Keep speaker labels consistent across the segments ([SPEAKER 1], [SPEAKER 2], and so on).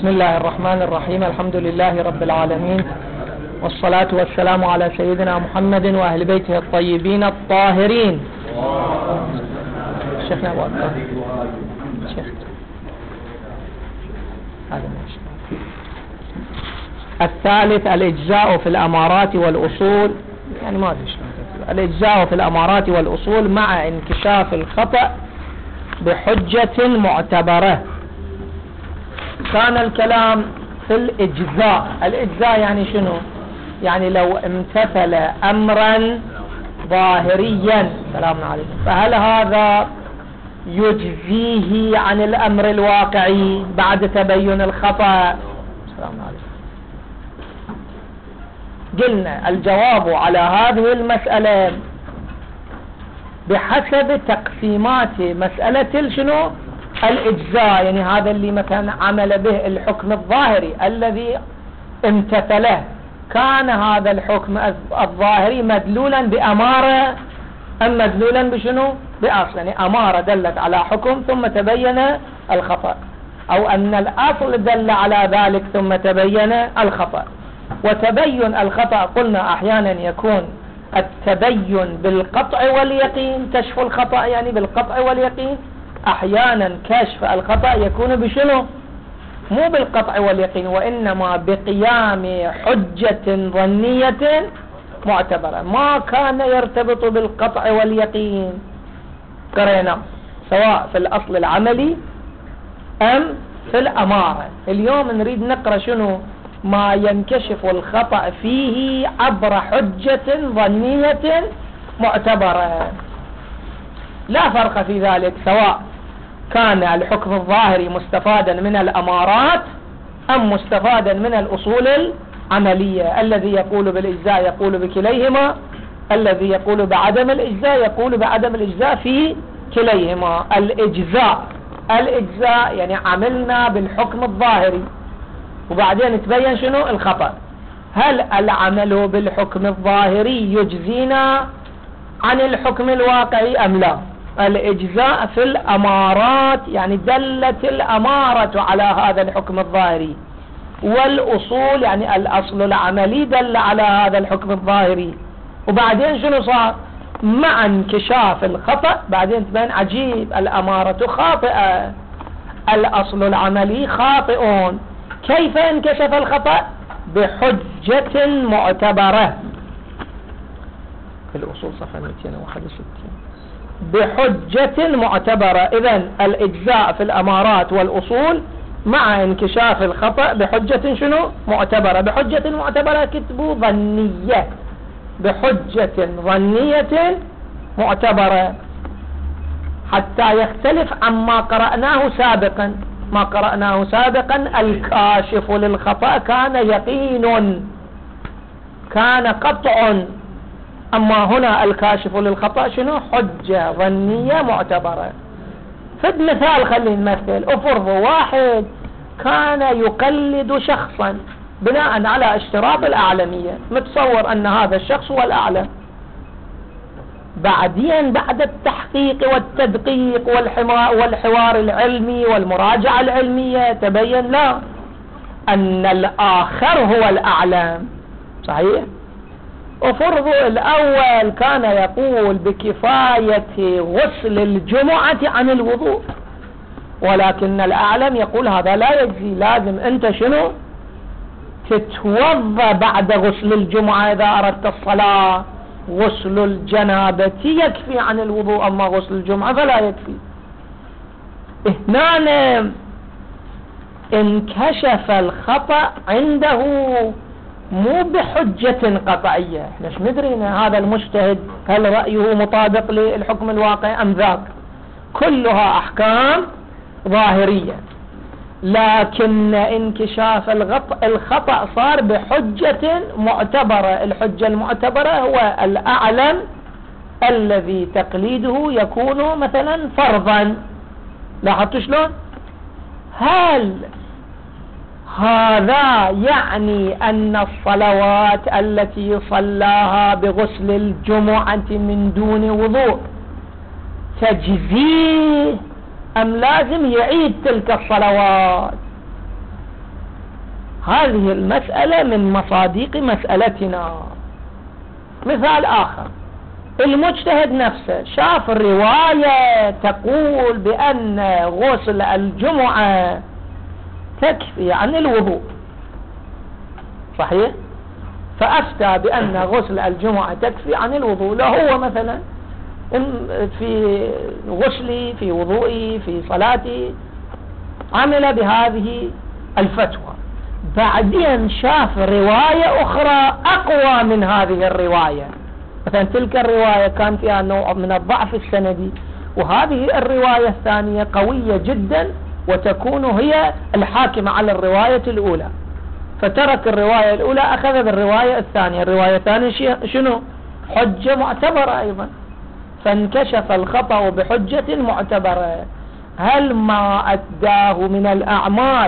[SPEAKER 1] بسم الله الرحمن الرحيم. الحمد لله رب العالمين، والصلاة والسلام على سيدنا محمد وأهل بيته الطيبين الطاهرين. شيخنا أبو أكبر شيخ الثالث الإجزاء في الأمارات والأصول، يعني ما أدري الإجزاء في الأمارات والأصول مع انكشاف الخطأ بحجة معتبرة. كان الكلام في الإجزاء يعني شنو؟ يعني لو امتثل أمرا ظاهريا، سلام عليكم، فهل هذا يجزيه عن الأمر الواقعي بعد تبين الخطأ؟ سلام عليكم. قلنا الجواب على هذه المسألة بحسب تقسيمات مسألة شنو؟ الإجزاء، يعني هذا اللي مثلا عمل به الحكم الظاهري الذي امتثله، كان هذا الحكم الظاهري مدلولا بأمارة أم مدلولا بشنو؟ بأصل، يعني أمارة دلت على حكم ثم تبين الخطأ، أو أن الأصل دل على ذلك ثم تبين الخطأ. وتبين الخطأ قلنا أحيانا يكون التبين بالقطع واليقين، كشف الخطأ يعني بالقطع واليقين. أحيانا كشف الخطأ يكون بشنو؟ مو بالقطع واليقين، وإنما بقيام حجة ظنية معتبرة، ما كان يرتبط بالقطع واليقين. قرينا سواء في الأصل العملي أم في الأمارة. اليوم نريد نقرأ شنو ما ينكشف الخطأ فيه عبر حجة ظنية معتبرة. لا فرق في ذلك سواء كان الحكم الظاهري مستفادا من الأمارات أم مستفادا من الأصول العملية. الذي يقول بالإجزاء يقول بكليهما، الذي يقول بعدم الإجزاء يقول بعدم الإجزاء في كليهما. الإجزاء يعني عملنا بالحكم الظاهري وبعدين تبين شنو الخطأ. هل العمل بالحكم الظاهري يجزينا عن الحكم الواقعي أم لا؟ الإجزاء في الأمارات يعني دلت الأمارة على هذا الحكم الظاهري، والأصول يعني الأصل العملي دل على هذا الحكم الظاهري. وبعدين شنو صار؟ مع انكشاف الخطأ بعدين تبين عجيب، الأمارة خاطئة، الأصل العملي خاطئ. كيف انكشف الخطأ؟ بحجة معتبرة. في الأصول صفحة 261. بحجة معتبرة. إذن الإجزاء في الأمارات والأصول مع انكشاف الخطأ بحجة شنو؟ معتبرة. بحجة معتبرة كتبوا ظنية، بحجة ظنية معتبرة، حتى يختلف عما قرأناه سابقا. ما قرأناه سابقا الكاشف للخطأ كان يقين، كان قطع، أما هنا الكاشف للخطأ شنو؟ حجة ظنية معتبرة. فد مثال، خلينا نمثل. افرض واحد كان يقلد شخصا بناء على اشتراط الأعلمية، متصور أن هذا الشخص هو الأعلم. بعدين بعد التحقيق والتدقيق والحوار العلمي والمراجعة العلمية تبين لا، أن الآخر هو الأعلم. صحيح؟ وفرض الأول كان يقول بكفاية غسل الجمعة عن الوضوء، ولكن الأعلم يقول هذا لا يجزي، لازم أنت شنو؟ تتوضأ بعد غسل الجمعة إذا أردت الصلاة. غسل الجنابة يكفي عن الوضوء، أما غسل الجمعة فلا يكفي. هنا انكشف الخطأ عنده مو بحجة قطعية. احنا مش ندري هذا المجتهد هل رأيه مطابق للحكم الواقع أم ذاك، كلها أحكام ظاهرية. لكن انكشاف الخطأ صار بحجة معتبرة. الحجة المعتبرة هو الأعلم الذي تقليده يكون مثلا فرضا. لاحظتوا شلون؟ هل هذا يعني أن الصلوات التي صلاها بغسل الجمعة من دون وضوء تجزيه أم لازم يعيد تلك الصلوات؟ هذه المسألة من مصادق مسألتنا. مثال آخر، المجتهد نفسه شاف الرواية تقول بأن غسل الجمعة تكفي عن الوضوء، صحيح؟ فأفتى بأن غسل الجمعة تكفي عن الوضوء. لا هو مثلا في غسلي، في وضوئي، في صلاتي عمل بهذه الفتوى، بعدين شاف رواية أخرى أقوى من هذه الرواية، مثلا تلك الرواية كان فيها نوع من الضعف السندي، وهذه الرواية الثانية قوية جدا وتكون هي الحاكمة على الرواية الأولى، فترك الرواية الأولى أخذ بالرواية الثانية. الرواية الثانية شنو؟ حجة معتبرة أيضا، فانكشف الخطأ بحجة معتبرة. هل ما أداه من الأعمال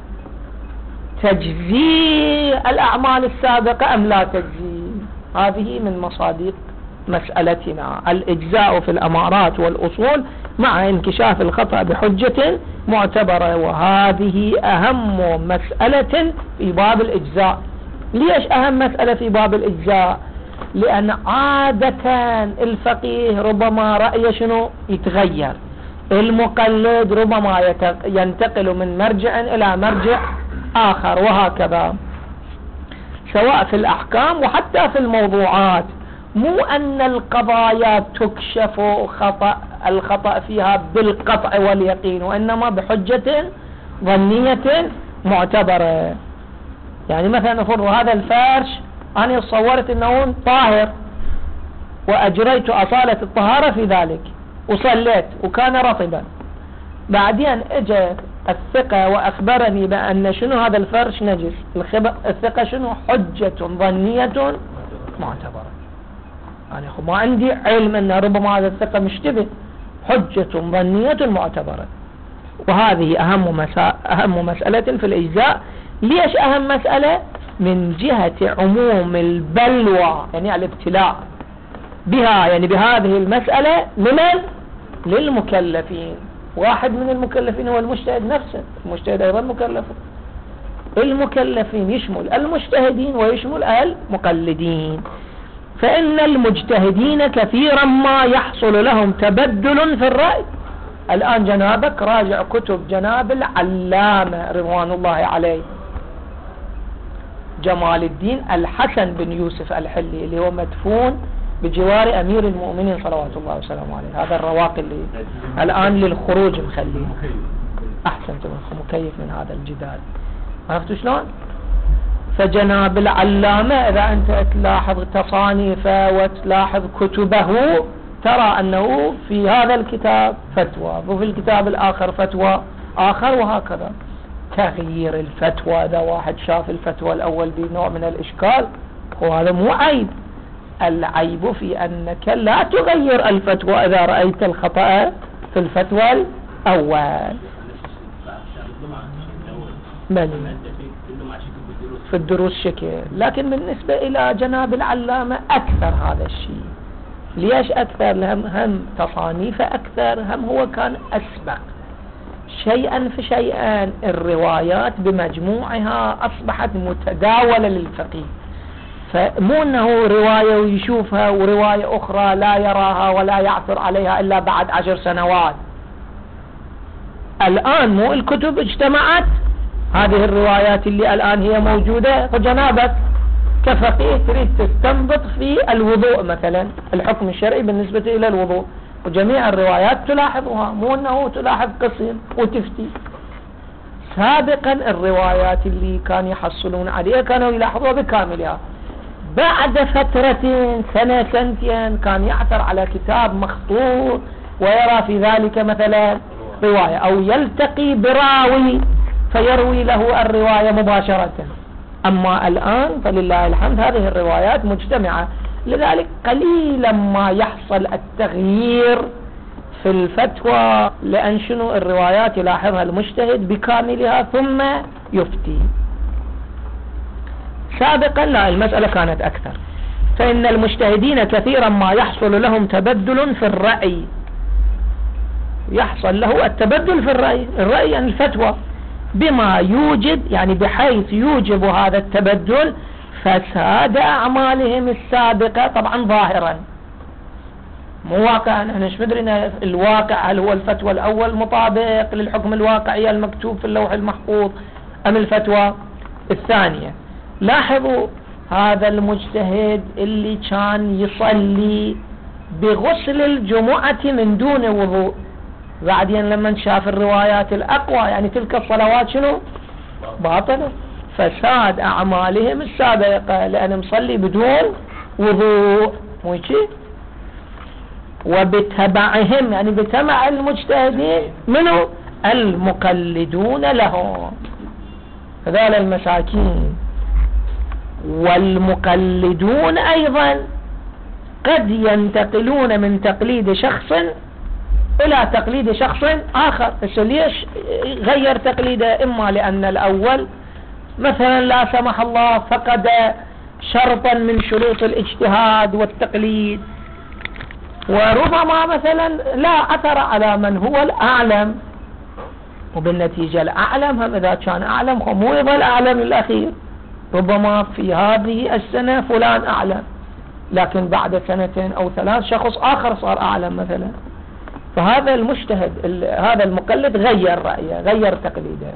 [SPEAKER 1] تجزي الأعمال السابقة أم لا تجزي؟ هذه من مصادق مسألتنا، الإجزاء في الأمارات والأصول مع انكشاف الخطأ بحجة معتبرة، وهذه أهم مسألة في باب الإجزاء. ليش أهم مسألة في باب الإجزاء؟ لأن عادة الفقيه ربما رأيه شنو يتغير، المقلد ربما ينتقل من مرجع إلى مرجع آخر، وهكذا سواء في الأحكام وحتى في الموضوعات. مو أن القضايا تكشف الخطأ فيها بالقطع واليقين، وإنما بحجة ظنية معتبرة. يعني مثلا نفرض هذا الفرش أنا صورت أنه طاهر وأجريت أصالة الطهارة في ذلك وصليت وكان رطبا، بعدين اجى الثقة وأخبرني بأن شنو هذا الفرش نجس، الثقة شنو؟ حجة ظنية معتبرة. أنا ما عندي علم أن ربما هذا الثقة مشتبه، حجة ظنية معتبرة. وهذه أهم مسألة في الإجزاء. ليش أهم مسألة؟ من جهة عموم البلوى، يعني الابتلاء بها، يعني بهذه المسألة للمكلفين. واحد من المكلفين هو المجتهد نفسه، المجتهد أيضا مكلف. المكلفين يشمل المجتهدين ويشمل المقلدين. فإن المجتهدين كثيرا ما يحصل لهم تبدل في الرأي. الآن جنابك راجع كتب جناب العلامة رضوان الله عليه جمال الدين الحسن بن يوسف الحلي، اللي هو مدفون بجوار أمير المؤمنين صلوات الله وسلامه عليه. هذا الرواقي اللي الآن للخروج مخليه. أحسنت، مكيف من هذا الجدال. عرفتوا شلون؟ فجناب العلامة إذا أنت تلاحظ تصانيفه وتلاحظ كتبه ترى أنه في هذا الكتاب فتوى وفي الكتاب الآخر فتوى آخر، وهكذا. تغيير الفتوى، إذا واحد شاف الفتوى الأول بنوع من الإشكال، وهذا مو عيب. العيب في أنك لا تغير الفتوى إذا رأيت الخطأ في الفتوى الأول. في الدروس شكل، لكن بالنسبة إلى جناب العلامة أكثر هذا الشيء. ليش أكثر؟ لهم هم تصانيفه أكثر، هم هو كان أسبق شيئا فشيئا. الروايات بمجموعها أصبحت متداولة للفقيه، فمو أنه رواية ويشوفها ورواية أخرى لا يراها ولا يعثر عليها إلا بعد 10 سنوات. الآن مو الكتب اجتمعت، هذه الروايات اللي الآن هي موجودة، فجنابك كفقيه تريد تستنبط في الوضوء مثلا الحكم الشرعي بالنسبة إلى الوضوء، وجميع الروايات تلاحظها، مو أنه تلاحظ قسم وتفتي. سابقا الروايات اللي كانوا يحصلون عليها كانوا يلاحظوها بكاملها. بعد فترة سنة سنتين كان يعثر على كتاب مخطوط ويرى في ذلك مثلا رواية، أو يلتقي براوي فيروي له الرواية مباشرة. أما الآن فلله الحمد هذه الروايات مجتمعة، لذلك قليلا ما يحصل التغيير في الفتوى، لأن شنو الروايات يلاحظها المجتهد بكاملها ثم يفتي. سابقا لا، المسألة كانت أكثر. فإن المجتهدين كثيرا ما يحصل لهم تبدل في الرأي، يحصل له التبدل في الرأي يعني الفتوى. بما يوجب يعني بحيث يوجب هذا التبدل فساد أعمالهم السابقة، طبعا ظاهرا مو واقعا. احنا ايش مدري الواقع هل هو الفتوى الأول مطابق للحكم الواقعي المكتوب في اللوح المحفوظ أم الفتوى الثانية. لاحظوا هذا المجتهد اللي كان يصلي بغسل الجمعة من دون وضوء، بعدين لما شاف الروايات الأقوى يعني تلك الصلوات شنو؟ باطلة، فساد أعمالهم السابقة لأن مصلي بدون وضوء، مو شيء. وبتبعهم يعني بتبع المجتهدين منه المقلدون لهم، هذول المساكين. والمقلدون أيضا قد ينتقلون من تقليد شخص إلى تقليد شخص آخر. ليش غير تقليده؟ إما لأن الأول مثلا لا سمح الله فقد شرطا من شروط الاجتهاد والتقليد، وربما مثلا لا أثر على من هو الأعلم، وبالنتيجة الأعلم هم إذا كان أعلم مو يظل أعلم الأخير، ربما في هذه السنة فلان أعلم لكن بعد سنتين أو ثلاث شخص آخر صار أعلم مثلا. فهذا المجتهد هذا المقلد غير رأيه، غير تقليده.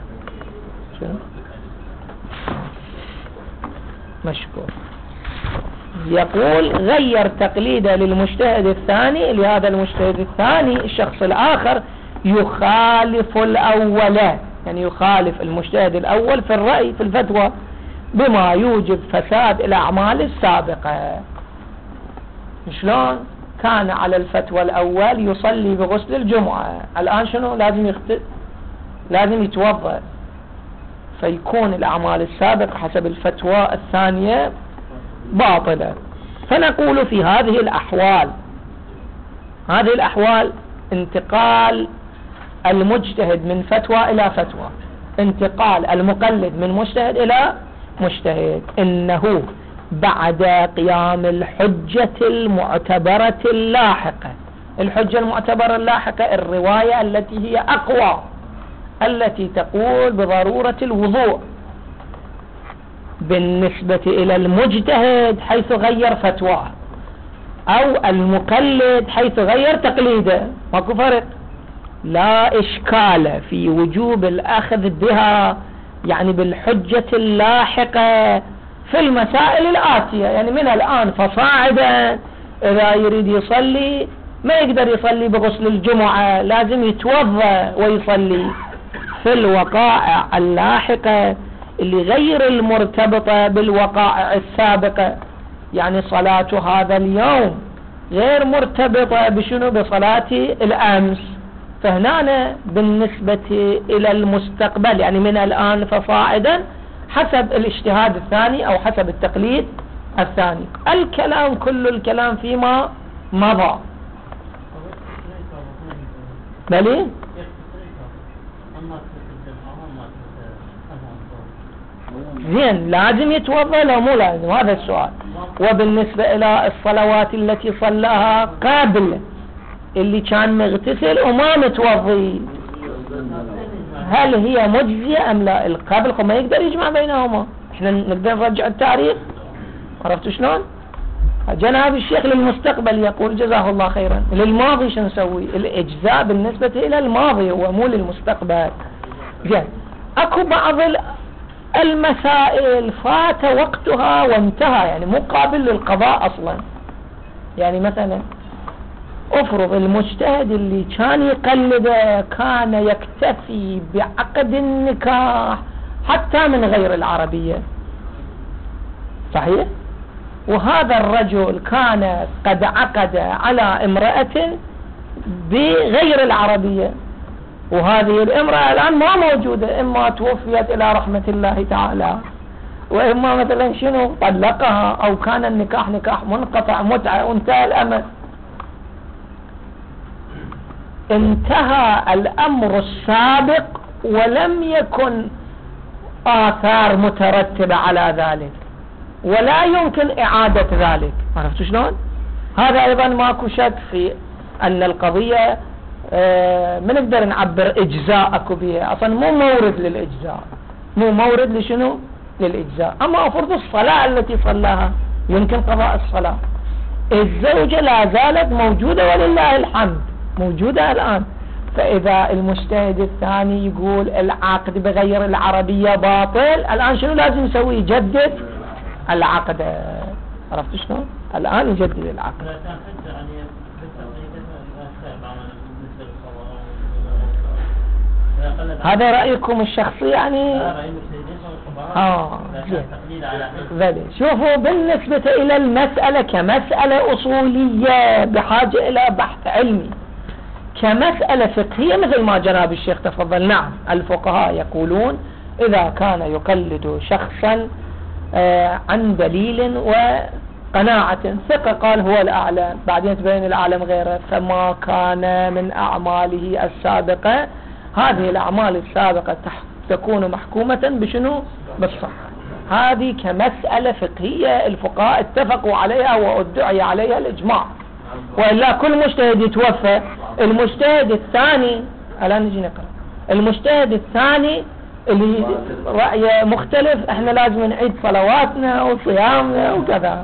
[SPEAKER 1] مشكور. يقول غير تقليده للمجتهد الثاني، لهذا المجتهد الثاني الشخص الآخر يخالف الأول، يعني يخالف المجتهد الأول في الرأي في الفتوى بما يوجب فساد الأعمال السابقة. شلون؟ كان على الفتوى الأول يصلي بغسل الجمعة، الآن شنو؟ لازم يتوضأ، فيكون الأعمال السابقة حسب الفتوى الثانية باطلة. فنقول في هذه الأحوال انتقال المجتهد من فتوى إلى فتوى، انتقال المقلد من مجتهد إلى مجتهد، إنه بعد قيام الحجة المعتبرة اللاحقة. الحجة المعتبرة اللاحقة الرواية التي هي أقوى، التي تقول بضرورة الوضوء بالنسبة إلى المجتهد حيث غير فتواه، أو المقلد حيث غير تقليده، ماكو فرق. لا إشكال في وجوب الأخذ بها يعني بالحجة اللاحقة في المسائل الآتية، يعني من الآن فصاعدا إذا يريد يصلي ما يقدر يصلي بغسل الجمعة، لازم يتوضأ ويصلي. في الوقائع اللاحقة اللي غير المرتبطة بالوقائع السابقة، يعني صلاة هذا اليوم غير مرتبطة بشنو؟ بصلاة الأمس، فهنا بالنسبة إلى المستقبل يعني من الآن فصاعدا حسب الاجتهاد الثاني أو حسب التقليد الثاني. الكلام كل الكلام فيما مضى. بلي زين لازم يتوضأ لو مو لازم؟ هذا السؤال. وبالنسبة إلى الصلوات التي صلاها قبل اللي كان مغتسل وما متوضي، هل هي مجزية أم لا؟ القبل ما يقدر يجمع بينهما، احنا نقدر نرجع التاريخ. عرفتوا شلون؟ جناب الشيخ للمستقبل يقول جزاه الله خيرا، للماضي شو نسوي؟ الإجزاء بالنسبة إلى الماضي هو مو للمستقبل. جاء أكو بعض المسائل فات وقتها وانتهى، يعني مو قابل للقضاء أصلا. يعني مثلا افرض المجتهد اللي كان يقلده كان يكتفي بعقد النكاح حتى من غير العربية، صحيح؟ وهذا الرجل كان قد عقد على امرأة بغير العربية، وهذه الامرأة الآن ما موجودة، إما توفيت إلى رحمة الله تعالى، وإما مثلا شنو طلقها، أو كان النكاح نكاح منقطع متعة وانتهى الأمر. انتهى الأمر السابق ولم يكن آثار مترتبة على ذلك، ولا يمكن إعادة ذلك. عرفتوا شلون؟ هذا أيضا ماكو شك في أن القضية ما نقدر نعبر إجزاء أكو بها، أصلا مو مورد للإجزاء، مو مورد لشنو؟ للإجزاء. أما أفرض الصلاة التي صلاها يمكن قضاء الصلاة. الزوجة لا زالت موجودة ولله الحمد، موجودة الآن. فإذا المجتهد الثاني يقول العقد بغير العربية باطل، الآن شنو لازم يسوي؟ يجدد العقد. عرفت شلون؟ الآن يجدد العقد. هذا رأيكم الشخصي يعني؟ شوفوا، بالنسبة إلى المسألة كمسألة أصولية بحاجة إلى بحث علمي، كمسألة فقهية مثل ما جناب الشيخ تفضل، نعم الفقهاء يقولون إذا كان يقلد شخصا عن دليل وقناعة ثقة قال هو الأعلم، بعدين تبين الأعلم غيره، فما كان من أعماله السابقة، هذه الأعمال السابقة تكون محكومة بشنو؟ بالصحة. هذه كمسألة فقهية الفقهاء اتفقوا عليها وادعي عليها الإجماع، وإلا كل مجتهد يتوفى. المجتهد الثاني، الآن نجي نقرأ المجتهد الثاني اللي رأيه مختلف، احنا لازم نعيد صلواتنا وصيامنا وكذا.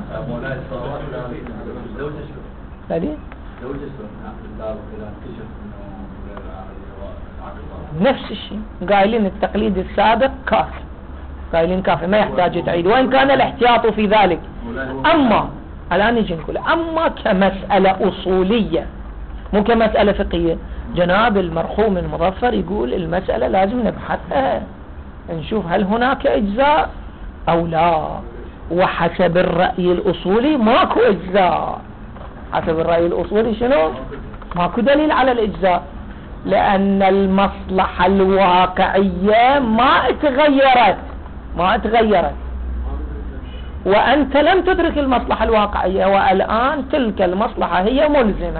[SPEAKER 1] نفس الشيء قايلين التقليد السابق كافي، قايلين كافي ما يحتاج تعيد، وإن كان الاحتياط في ذلك. أما الآن نجي نقول أما كمسألة أصولية مو كمسألة فقهية، جناب المرحوم المظفر يقول المسألة لازم نبحثها نشوف هل هناك إجزاء أو لا، وحسب الرأي الأصولي ماكو إجزاء. حسب الرأي الأصولي شنو؟ ماكو دليل على الإجزاء، لأن المصلحة الواقعية ما اتغيرت، وأنت لم تدرك المصلحة الواقعية، والآن تلك المصلحة هي ملزمة.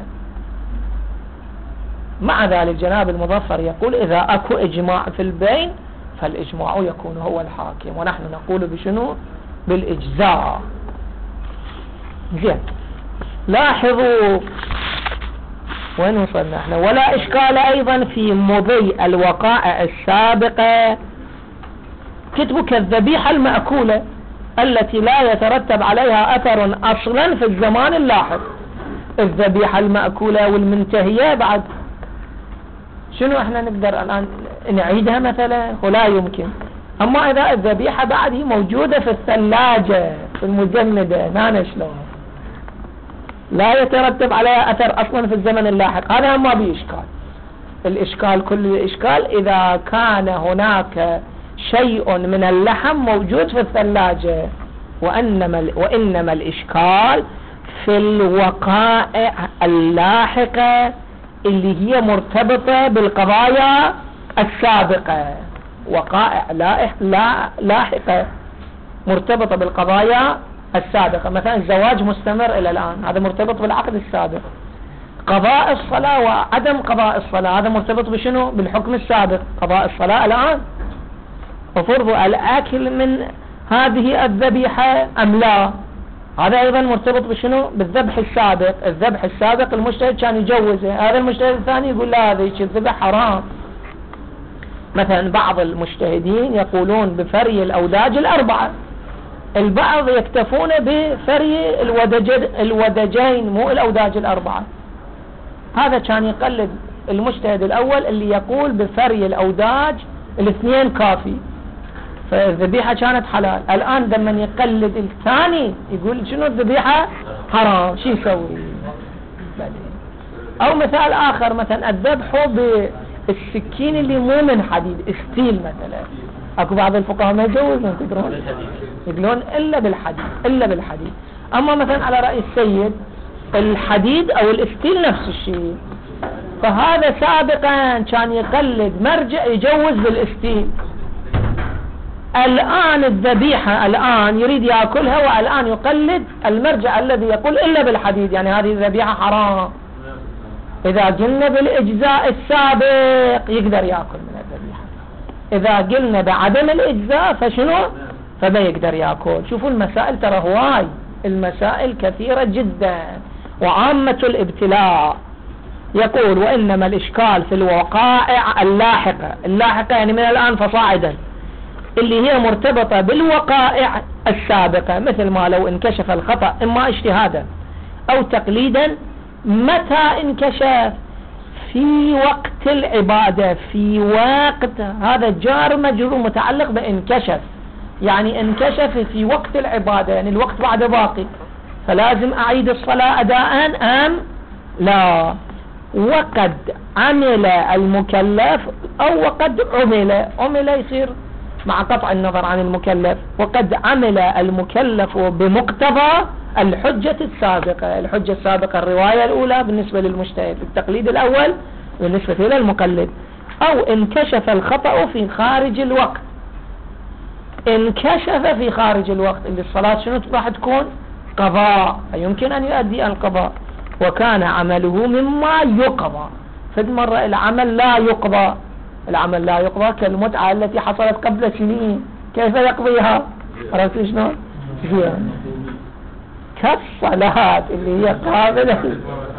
[SPEAKER 1] مع ذلك جناب المظفر يقول إذا أكو إجماع في البين فالإجماع يكون هو الحاكم، ونحن نقول بشنو؟ بالإجزاء. زين، لاحظوا وين وصلنا احنا. ولا إشكال أيضا في مضي الوقائع السابقة، كتبوا كالذبيحة المأكولة التي لا يترتب عليها أثر أصلا في الزمان اللاحق. الذبيحة المأكولة والمنتهية بعد شنو احنا نقدر الآن نعيدها مثلا؟ ولا يمكن. أما إذا الذبيحة بعد هي موجودة في الثلاجة في المجمدة، نانا شلون لا يترتب عليها أثر أصلا في الزمن اللاحق، هذا ما بيه إشكال. الإشكال كل الإشكال إذا كان هناك شيء من اللحم موجود في الثلاجة، وإنما الإشكال في الوقائع اللاحقة اللي هي مرتبطة بالقضايا السابقة. وقائع لاحقة مرتبطة بالقضايا السابقة، مثلا الزواج مستمر إلى الآن، هذا مرتبط بالعقد السابق. قضاء الصلاة وعدم قضاء الصلاة هذا مرتبط بشنو؟ بالحكم السابق. قضاء الصلاة الآن، وفرض الأكل من هذه الذبيحة أم لا، هذا أيضا مرتبط بشنو؟ بالذبح السابق. الذبح السابق المجتهد كان يجوزه، هذا المجتهد الثاني يقول لا هذا الذبح حرام. مثلا بعض المجتهدين يقولون بفري الأوداج الأربعة، البعض يكتفون بفري الودجين مو الأوداج الأربعة. هذا كان يقلد المجتهد الأول اللي يقول بفري الأوداج الاثنين كافي، فالذبيحة كانت حلال. الآن لما يقلد الثاني يقول شنو الذبيحة حرام، شو يسوي؟ أو مثال آخر، مثلا الذبح بالسكين اللي مو من حديد، ستيل مثلا، اكو بعض الفقهاء ما يجوزون يقولون إلا بالحديد. أما مثلا على رأي السيد الحديد أو الستيل نفس الشيء. فهذا سابقا كان يقلد مرجع يجوز بالستيل، الآن الذبيحة الآن يريد يأكلها، والآن يقلد المرجع الذي يقول إلا بالحديد، يعني هذه الذبيحة حرام. إذا قلنا بالإجزاء السابق يقدر يأكل من الذبيحة، إذا قلنا بعدم الإجزاء فشنو؟ فما يقدر يأكل. شوفوا المسائل ترى هواي، المسائل كثيرة جدا، وعامة الابتلاء يقول وإنما الإشكال في الوقائع اللاحقة يعني من الآن فصاعدا، اللي هي مرتبطة بالوقائع السابقة، مثل ما لو انكشف الخطأ إما اجتهادا أو تقليدا. متى انكشف؟ في وقت العبادة، في وقت، هذا جار مجرور متعلق بانكشف، يعني انكشف في وقت العبادة، يعني الوقت بعد باقي، فلازم أعيد الصلاة أداء أم لا؟ وقد عمل المكلف أو وقد عمل يصير مع قطع النظر عن المكلف. وقد عمل المكلف بمقتضى الحجة السابقة. الحجة السابقة الرواية الأولى بالنسبة للمجتهد، التقليد الأول بالنسبة إلى المقلد. أو انكشف الخطأ في خارج الوقت، انكشف في خارج الوقت اللي الصلاة شنو راح تكون؟ قضاء، يمكن أن يؤدي القضاء، وكان عمله مما يقضى. فد مرة العمل لا يقضى، العمل لا يقضى كالمتعة التي حصلت قبل سنين، كيف يقضيها؟ عرفت شلون؟ كالصلاة اللي هي قابلة،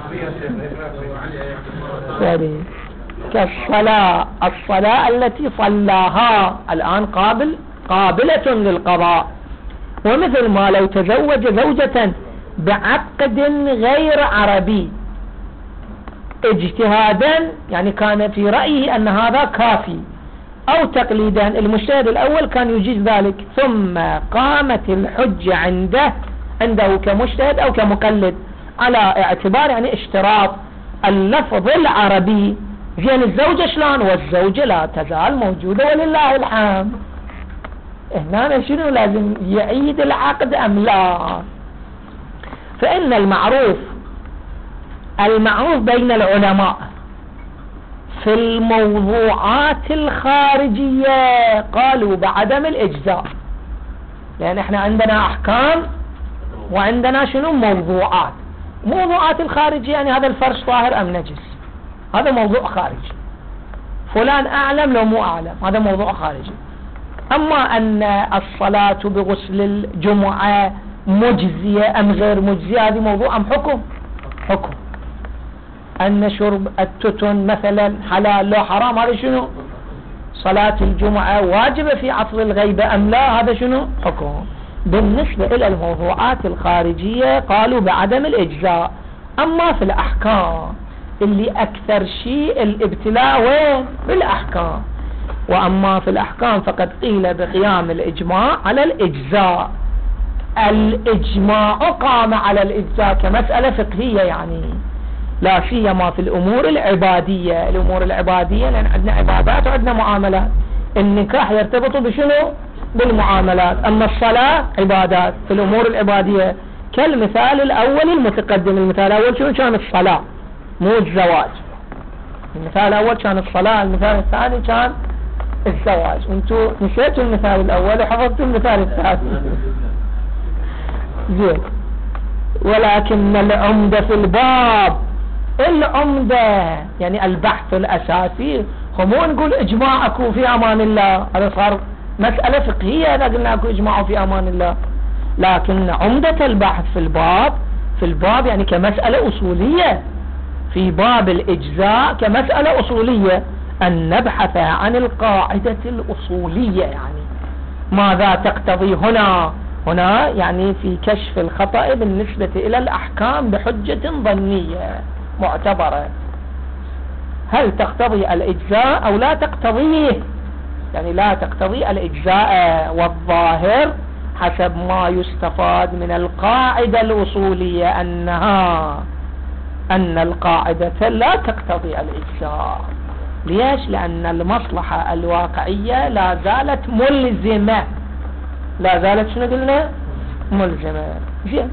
[SPEAKER 1] كالصلاة، الصلاة التي صلاها الآن قابلة للقضاء. ومثل ما لو تزوج زوجة بعقد غير عربي اجتهادا، يعني كان في رأيه أن هذا كافي، أو تقليدا، المجتهد الأول كان يجيز ذلك، ثم قامت الحجة عنده كمجتهد أو كمقلد على اعتبار يعني اشتراط اللفظ العربي. زين الزوجة شلون؟ والزوجة لا تزال موجودة ولله الحمد. هنا شنو لازم يعيد العقد أم لا؟ فإن المعروف بين العلماء في الموضوعات الخارجية قالوا بعدم الإجزاء، لأن احنا عندنا أحكام وعندنا شنو؟ موضوعات الخارجية، يعني هذا الفرش طاهر أم نجس، هذا موضوع خارجي. فلان أعلم لو مو أعلم، هذا موضوع خارجي. أما أن الصلاة بغسل الجمعة مجزية أم غير مجزية، هذه موضوع أم حكم. أن شرب التتن مثلا حلال لو حرام، هذا شنو؟ صلاة الجمعة واجبة في عصر الغيبة أم لا، هذا شنو؟ حكم. بالنسبة إلى الموضوعات الخارجية قالوا بعدم الإجزاء. أما في الأحكام اللي أكثر شيء الابتلاء وين؟ بالأحكام. وأما في الأحكام فقد قيل بقيام الإجماع على الإجزاء. الإجماع قام على الإجزاء كمسألة فقهية، يعني لا سيما في الأمور العبادية. الأمور العبادية لأن عندنا عبادات وعندنا معاملات، النكاح يرتبط بشنو؟ بالمعاملات. أما الصلاة عبادات في الأمور العبادية، كالمثال الأول المتقدم. المثال الأول شنو كان؟ الصلاة مو الزواج. المثال الأول كان الصلاة، المثال الثاني كان الزواج. انتوا نسيتوا المثال الأول وحفظتوا المثال الثاني. زين. ولكن العمدة في الباب، العمدة يعني البحث الأساسي، مو نقول إجماع أكو في أمان الله، هذا صار مسألة فقهية إذا قلنا أكو إجماع في أمان الله. لكن عمدة البحث في الباب يعني كمسألة أصولية، في باب الإجزاء كمسألة أصولية، أن نبحث عن القاعدة الأصولية، يعني ماذا تقتضي هنا يعني في كشف الخطأ بالنسبة إلى الأحكام بحجة ظنية معتبرة، هل تقتضي الإجزاء أو لا تقتضيه؟ يعني لا تقتضي الإجزاء. والظاهر حسب ما يستفاد من القاعدة الأصولية أن القاعدة لا تقتضي الإجزاء. ليش؟ لأن المصلحة الواقعية لا زالت ملزمة، لا زالت شنو قلنا؟ ملزمة. زين.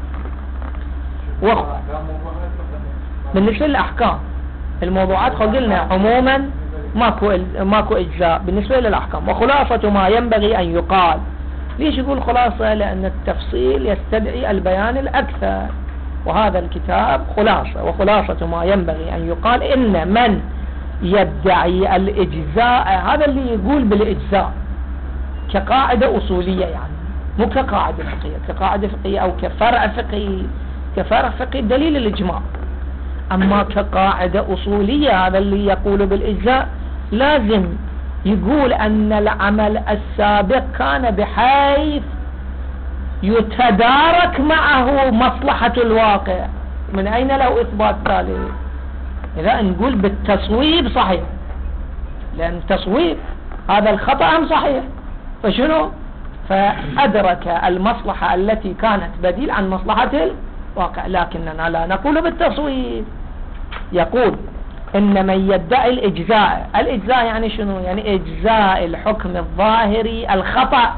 [SPEAKER 1] بالنسبة للأحكام الموضوعات قلنا عموما ماكو إجزاء بالنسبة للأحكام. وخلاصة ما ينبغي أن يقال. ليش يقول خلاصة؟ لأن التفصيل يستدعي البيان الأكثر، وهذا الكتاب خلاصة. وخلاصة ما ينبغي أن يقال إن من يدعي الإجزاء، هذا اللي يقول بالإجزاء كقاعدة أصولية، يعني مو كقاعدة فقهية، كقاعدة فقهية أو كفرع فقهي دليل الإجماع أما كقاعدة أصولية هذا اللي يقول بالإجزاء لازم يقول أن العمل السابق كان بحيث يتدارك معه مصلحة الواقع. من أين له إثبات ثالث؟ إذا نقول بالتصويب صحيح، لأن التصويب هذا الخطأ هم صحيح، فشنو؟ فأدرك المصلحة التي كانت بديل عن مصلحة الواقع. لكننا لا نقول بالتصويب. يقول إن من يدعي الإجزاء يعني شنو؟ يعني إجزاء الحكم الظاهري الخطأ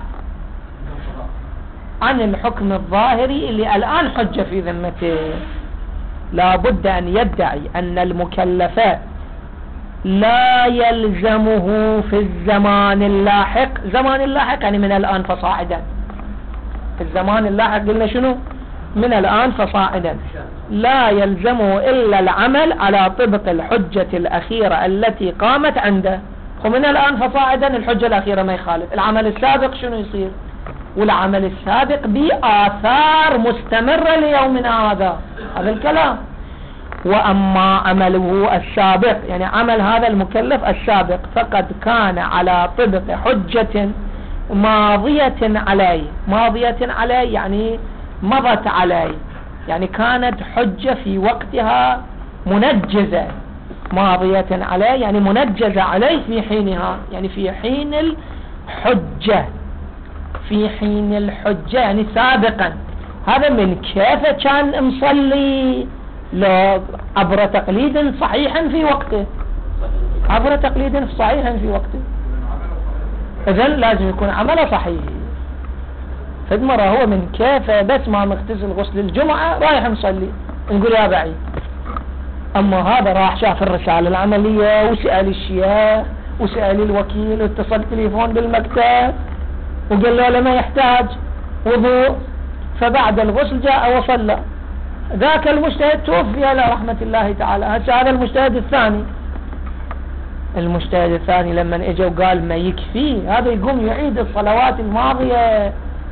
[SPEAKER 1] عن الحكم الظاهري اللي الآن حجة في ذمته، لا بد أن يدعي أن المكلفات لا يلزمه في الزمان اللاحق. زمان اللاحق يعني من الآن فصاعدا. في الزمان اللاحق قلنا شنو؟ من الآن فصاعدا. لا يلزمه إلا العمل على طبق الحجة الأخيرة التي قامت عنده. ومن الآن فصاعدا الحجة الأخيرة ما يخالف. العمل السابق شنو يصير؟ والعمل السابق بآثار مستمرة ليومنا هذا الكلام. وأما عمله السابق يعني عمل هذا المكلف السابق فقد كان على طبق حجة ماضية عليه. ماضية عليه يعني مضت عليه، يعني كانت حجة في وقتها منجزة. ماضية عليه يعني منجزة عليه في حينها، يعني في حين الحجة. في حين الحجة يعني سابقا. هذا من كيف كان مصلي؟ لو عبر تقليد صحيحا في وقته، عبر تقليد صحيحا في وقته، إذن لازم يكون عمله صحيح. فالمرة هو من كيف بس ما مغتسل غسل الجمعة رايح مصلي نقول يا بعيد. أما هذا راح شاف الرسالة العملية وسأل الشيخ وسأل الوكيل واتصل تليفون بالمكتب وقال له لما يحتاج وضوء، فبعد الغسل جاء وصلى. ذاك المجتهد توفي على رحمة الله تعالى. هذا المجتهد الثاني. المجتهد الثاني لما اجى وقال ما يكفي، هذا يقوم يعيد الصلوات الماضية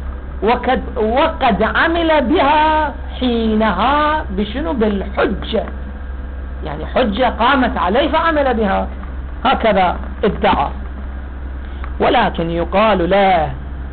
[SPEAKER 1] وقد عمل بها حينها بشنو؟ بالحجة، يعني حجة قامت عليه فعمل بها. هكذا ادعى. ولكن يقال له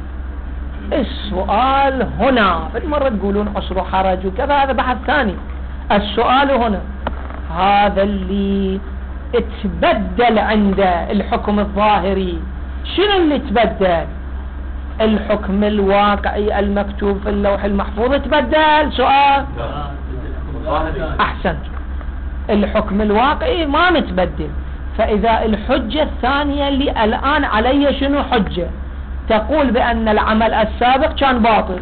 [SPEAKER 1] السؤال هنا، فالمرة تقولون عسر حرج وكذا، هذا بحث ثاني. السؤال هنا هذا اللي اتبدل عنده الحكم الظاهري، شنو اللي تبدل؟ الحكم الواقعي المكتوب في اللوح المحفوظ تبدل. سؤال أحسنت، الحكم الواقعي ما متبدل. فإذا الحجة الثانية اللي الآن علي شنو حجة؟ تقول بأن العمل السابق كان باطل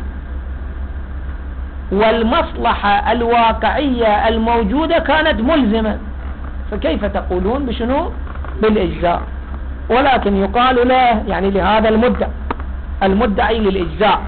[SPEAKER 1] والمصلحة الواقعية الموجودة كانت ملزمة، فكيف تقولون بشنو؟ بالإجزاء. ولكن يقال له يعني لهذا المدعي للإجزاء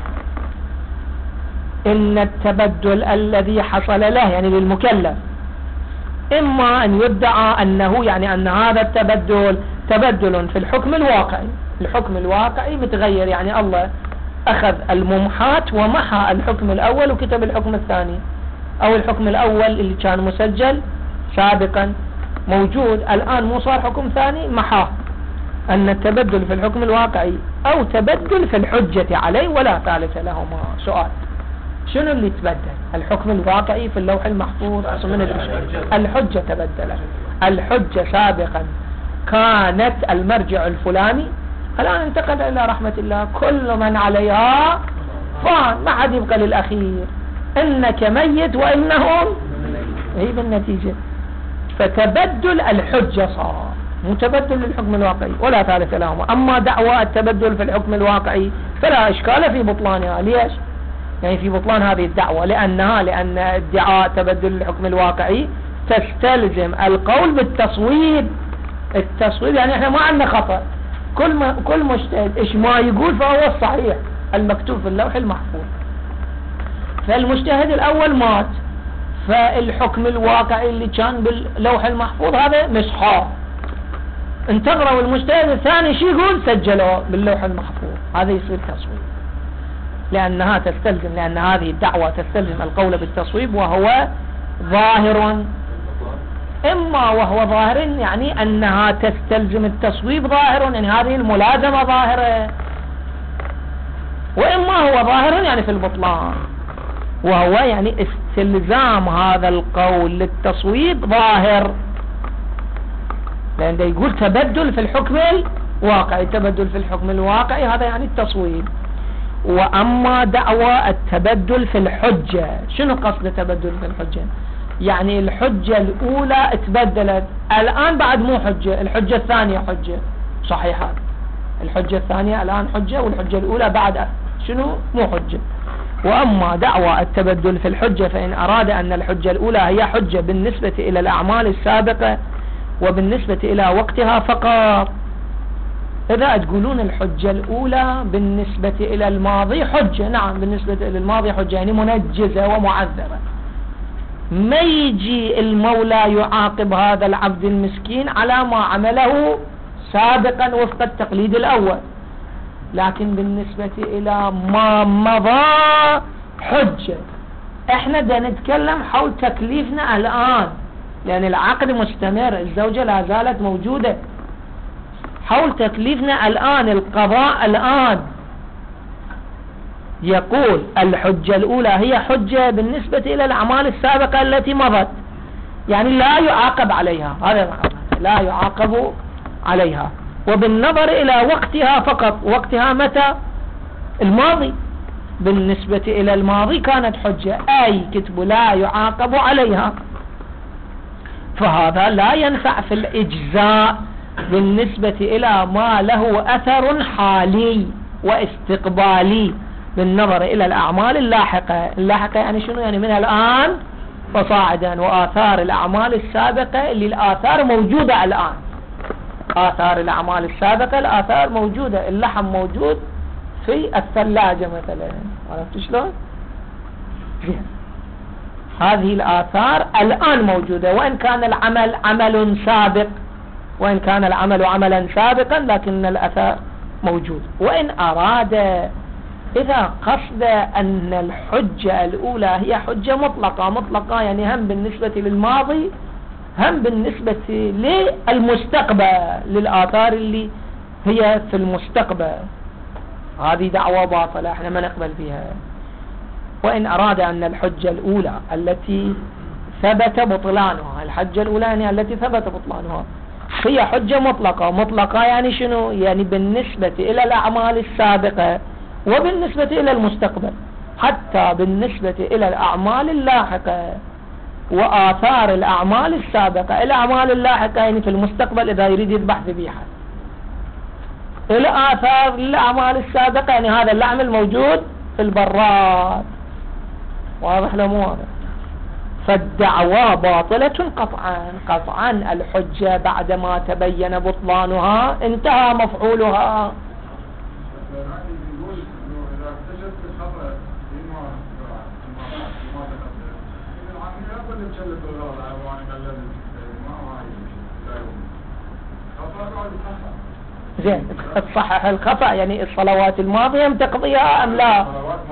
[SPEAKER 1] إن التبدل الذي حصل له يعني للمكلف إما أن يدعى أنه يعني أن هذا التبدل تبدل في الحكم الواقعي. الحكم الواقعي متغير، يعني الله أخذ الممحات ومحى الحكم الأول وكتب الحكم الثاني، أو الحكم الأول اللي كان مسجل سابقا موجود الآن مو صار حكم ثاني محاه. أن التبدل في الحكم الواقعي أو تبدل في الحجة عليه ولا ثالث لهما. سؤال شنو اللي تبدل؟ الحكم الواقعي في اللوح المحفوظ من الحجة تبدلت. الحجة سابقا كانت المرجع الفلاني، الآن انتقل إلى رحمة الله كل من عليها فان، ما حد يبقى للأخير، إنك ميت وإنهم هي بالنتيجة. فتبدل الحجة صار متبدل للحكم الواقعي ولا ثالث لهما. أما دعوى التبدل في الحكم الواقعي فلا إشكال في بطلانها. ليش؟ يعني في بطلان هذه الدعوة لأن ادعاء تبدل الحكم الواقعي تستلزم القول بالتصويب. التصويب يعني احنا ما عندنا خطأ، كل مجتهد ايش ما يقول فهو الصحيح المكتوب في اللوح المحفوظ. فالمجتهد الأول مات، فالحكم الواقعي اللي كان باللوح المحفوظ هذا مسحاه، انتظروا المجتهد الثاني شي يقول سجلوه باللوح المحفوظ، هذا يصير تصويب. لأنها تستلزم، لأن هذه الدعوة تستلزم القول بالتصويب وهو ظاهر إما وهو ظاهر يعني أنها تستلزم التصويب ظاهر، يعني هذه الملازمة ظاهرة، وإما هو ظاهر يعني في البطلان، وهو يعني استلزام هذا القول للتصويب ظاهر، لأنه يقول تبدل في الحكم الواقعي، تبدل في الحكم الواقعي هذا يعني التصويب. وأما دعوى التبدل في الحجة، شنو قصد تبدل في الحجة؟ يعني الحجة الأولى اتبدلت، الآن بعد مو حجة، الحجة الثانية حجة، صحيحة، الحجة الثانية الآن حجة، والحجة الأولى بعد شنو مو حجة. وأما دعوى التبدل في الحجة فإن أراد أن الحجة الأولى هي حجة بالنسبة إلى الأعمال السابقة وبالنسبة إلى وقتها فقط. إذا تقولون الحجة الأولى بالنسبة إلى الماضي حجة، نعم بالنسبة إلى الماضي حجة، يعني منجزة ومعذرة، ما يجي المولى يعاقب هذا العبد المسكين على ما عمله سابقا وفق التقليد الأول، لكن بالنسبة إلى ما مضى حجة. احنا دا نتكلم حول تكليفنا الآن، لأن العقد مستمر، الزوجة لا زالت موجودة، حول تكليفنا الآن، القضاء الآن. يقول الحجة الأولى هي حجة بالنسبة إلى الأعمال السابقة التي مضت، يعني لا يعاقب عليها، هذا لا يعاقب عليها، وبالنظر إلى وقتها فقط، وقتها متى؟ الماضي، بالنسبة إلى الماضي كانت حجة، أي كتب لا يعاقب عليها، فهذا لا ينفع في الإجزاء بالنسبة إلى ما له أثر حالي واستقبالي بالنظر إلى الأعمال اللاحقة. اللاحقة يعني شنو؟ يعني من الآن فصاعدا، وآثار الأعمال السابقة اللي الآثار موجودة الآن، آثار الأعمال السابقة الآثار موجودة، اللحم موجود في الثلاجة مثلا، عرفت شلون؟ هذه الآثار الآن موجودة، وإن كان العمل عمل سابق، وإن كان العمل عملا سابقا لكن الأثر موجود. وإن أراد، إذا قصد أن الحجة الأولى هي حجة مطلقة، مطلقة يعني هم بالنسبة للماضي هم بالنسبة للمستقبل، للآثار اللي هي في المستقبل، هذه دعوة باطلة احنا ما نقبل فيها. وإن أراد أن الحجة الأولى التي ثبت بطلانها، الحجة الأولى يعني التي ثبت بطلانها هي حجة مطلقة، مطلقة يعني شنو؟ يعني بالنسبة إلى الأعمال السابقة وبالنسبة إلى المستقبل، حتى بالنسبة إلى الأعمال اللاحقة وآثار الأعمال السابقة. الأعمال اللاحقة يعني في المستقبل إذا يريد يذبح ذبيحة، الآثار الأعمال السابقة يعني هذا اللحم الموجود في البراد، واضح لا مو واضح؟ فالدعوى باطلة قطعا، قطعا الحجة بعدما تبين بطلانها انتهى مفعولها. زين، تصحح الخطأ، يعني الصلوات الماضية تقضيها أم لا؟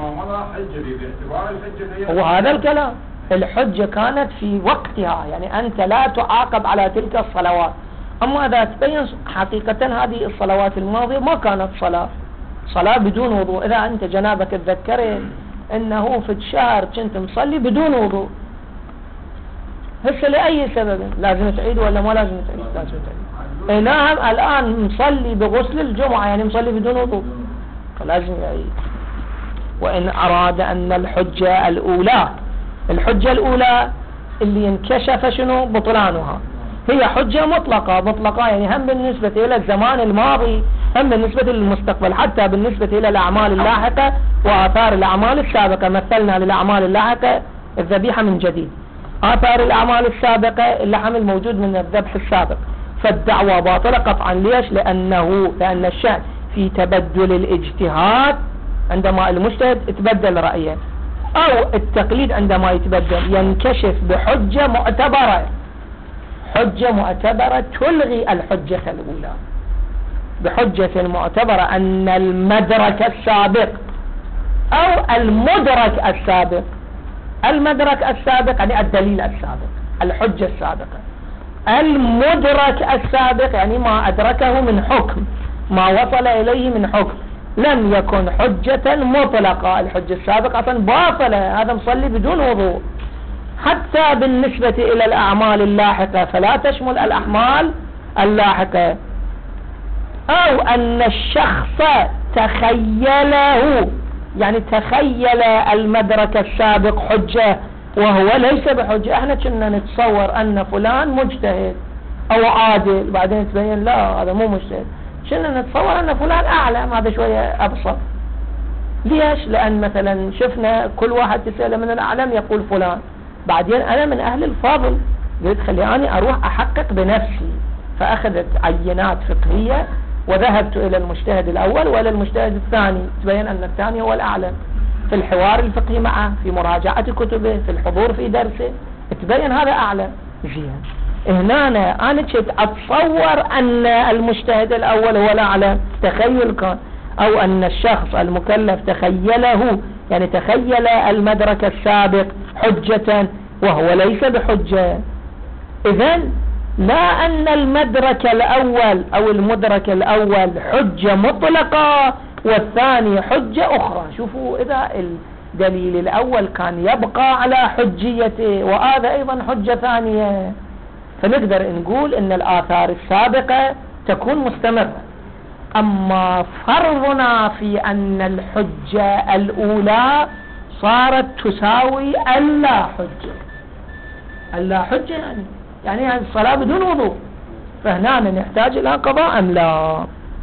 [SPEAKER 1] وهذا الكلام، الحجة كانت في وقتها، يعني أنت لا تعاقب على تلك الصلوات. أما إذا تبين حقيقة هذه الصلوات الماضية ما كانت صلاة بدون وضوء، إذا أنت جنابك تذكرت أنه في الشهر كنت مصلي بدون وضوء، هسه لأي سبب لازم تعيد ولا ما لازم تعيد؟ لازم تعيد. نعم الآن مصلي بغسل الجمعة يعني مصلي بدون وضوء، فلازم يعيد. وإن أراد أن الحجة الأولى، الحجة الأولى اللي انكشف شنو بطلانها هي حجة مطلقة، مطلقة يعني هم بالنسبة إلى الزمان الماضي هم بالنسبة للمستقبل، حتى بالنسبة إلى الأعمال اللاحقة وآثار الأعمال السابقة. مثلنا للأعمال اللاحقة الذبيحة من جديد، آثار الأعمال السابقة اللحم الموجود من الذبح السابق. فالدعوة باطلة قطعا. ليش؟ لأن الشأن في تبدل الاجتهاد، عندما المجتهد يتبدل رأيه، أو التقليد عندما يتبدل ينكشف بحجة معتبرة، حجة معتبرة تلغي الحجة الأولى، بحجة معتبرة أن المدرك السابق أو المدرك السابق، المدرك السابق يعني الدليل السابق، الحجة السابقة، المدرك السابق يعني ما أدركه من حكم، ما وصل إليه من حكم، لم يكن حجة مطلقة. الحجة السابقة أصلا باطلة، هذا مصلي بدون وضوء. حتى بالنسبة إلى الأعمال اللاحقة فلا تشمل الأعمال اللاحقة. أو أن الشخص تخيله، يعني تخيل المدرك السابق حجة وهو ليس بحجة. احنا كنا نتصور أن فلان مجتهد أو عادل، بعدين تبين لا هذا مو مجتهد. كنا نتصور أن فلان أعلم، هذا شوية أبسط. ليش؟ لأن مثلا شفنا كل واحد تسأله من الأعلم يقول فلان، بعدين أنا من أهل الفضل قلت خلياني أروح أحقق بنفسي، فأخذت عينات فقهية وذهبت إلى المجتهد الأول وإلى المجتهد الثاني، تبين أن الثاني هو الأعلم. في الحوار الفقهي معه، في مراجعة كتبه، في الحضور في درسه، تبين هذا أعلم. زين، هنا أنا كنت أتصور أن المجتهد الأول هو الأعلم، تخيل كان، أو أن الشخص المكلف تخيله، يعني تخيل المدرك السابق حجة وهو ليس بحجة. إذن لا أن المدرك الأول أو المدرك الأول حجة مطلقة والثاني حجة أخرى. شوفوا، إذا الدليل الأول كان يبقى على حجيته وهذا أيضا حجة ثانية، فنقدر نقول إن الآثار السابقة تكون مستمرة. أما فرضنا في أن الحجة الأولى صارت تساوي اللا حجة، اللا حجة يعني الصلاة بدون وضوء، فهنا نحتاج إلى قضاء أم لا.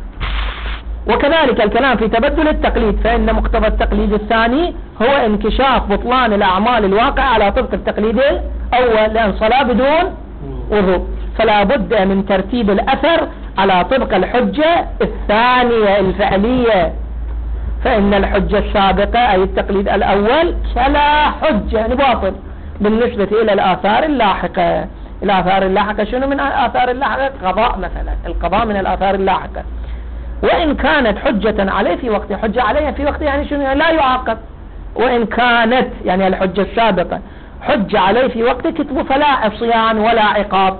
[SPEAKER 1] وكذلك الكلام في تبدل التقليد، فإن مقتضى التقليد الثاني هو انكشاف بطلان الأعمال الواقعة على طبق التقليد الأول، لأن صلاة بدون وضوء، فلا بد من ترتيب الأثر على طبق الحجة الثانية الفعلية. فإن الحجة السابقة أي التقليد الأول فلا حجة، يعني باطل بالنسبة إلى الآثار اللاحقة. الآثار اللاحقة شنو من الآثار اللاحقة؟ قضاء مثلا، القضاء من الآثار اللاحقة. وإن كانت حجة عليه في وقته، حجة عليه في وقته يعني شنو؟ لا يعاقب. وإن كانت يعني الحجة السابقة حجة عليه في وقته كتبه فلا عصيان ولا عقاب.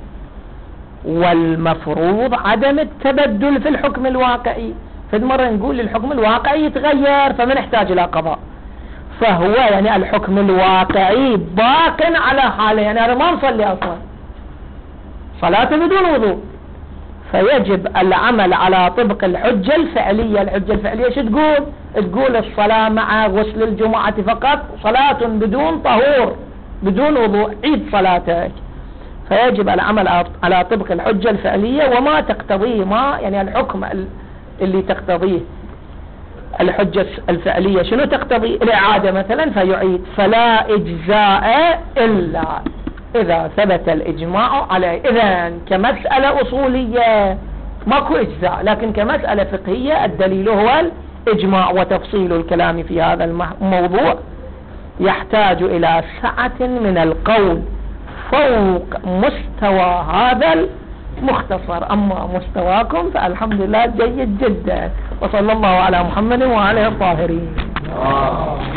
[SPEAKER 1] والمفروض عدم التبدل في الحكم الواقعي، فالمرة نقول الحكم الواقعي يتغير فما نحتاج إلى قضاء، فهو يعني الحكم الواقعي باق على حاله، يعني أنا ما نصلي أصلا، صلاة بدون وضوء، فيجب العمل على طبق الحجة الفعلية. الحجة الفعلية شو تقول؟ تقول الصلاة مع غسل الجمعة فقط صلاة بدون طهور بدون وضوء، عيد صلاتك. فيجب العمل على طبق الحجة الفعلية وما تقتضيه، ما يعني الحكم اللي تقتضيه الحجة الفعلية شنو تقتضي؟ الإعادة مثلا فيعيد. فلا إجزاء إلا إذا ثبت الإجماع عليه. إذن كمسألة أصولية ماكو إجزاء، لكن كمسألة فقهية الدليل هو الإجماع. وتفصيل الكلام في هذا الموضوع يحتاج إلى سعة من القول فوق مستوى هذا المختصر، أما مستواكم فالحمد لله جيد جدا. وصلى الله على محمد وعلى الطاهرين.